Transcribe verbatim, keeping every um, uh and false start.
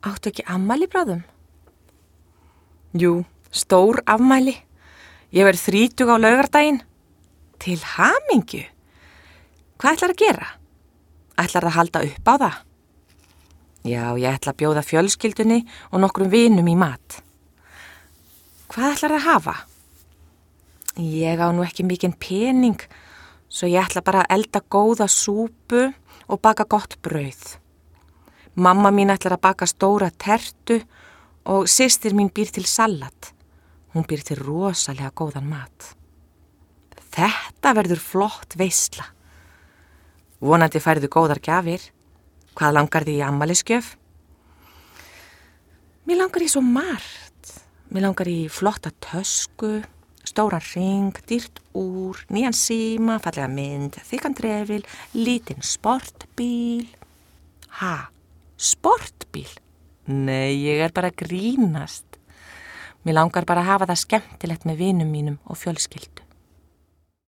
Áttu ekki afmæli bráðum? Jú, stór afmæli. Ég verð þrítug á laugardaginn. Til hamingju. Hvað ætlar að gera? Ætlar að halda upp á það? Já, ég ætla að bjóða fjölskyldunni og nokkrum vinum í mat. Hvað ætlar að hafa? Ég á nú ekki mikinn pening, svo ég ætla bara að elda góða súpu og baka gott brauð. Mamma mín ætlar að baka stóra tertu og systir mín býr til salat. Hún býr til rosalega góðan mat. Þetta verður flott veisla. Vonandi færðu góðar gjafir. Hvað langar þig í afmælisgjöf? Mér langar í svo margt. Mér langar í flotta tösku, stóran hring, dýrt úr, nýjan síma, fallega mynd, þykkan trefil, lítinn sportbíl. Ha? Sportbíl? Nei, ég er bara að grínast. Mér langar bara að hafa það skemmtilegt með vinum mínum og fjölskyldu.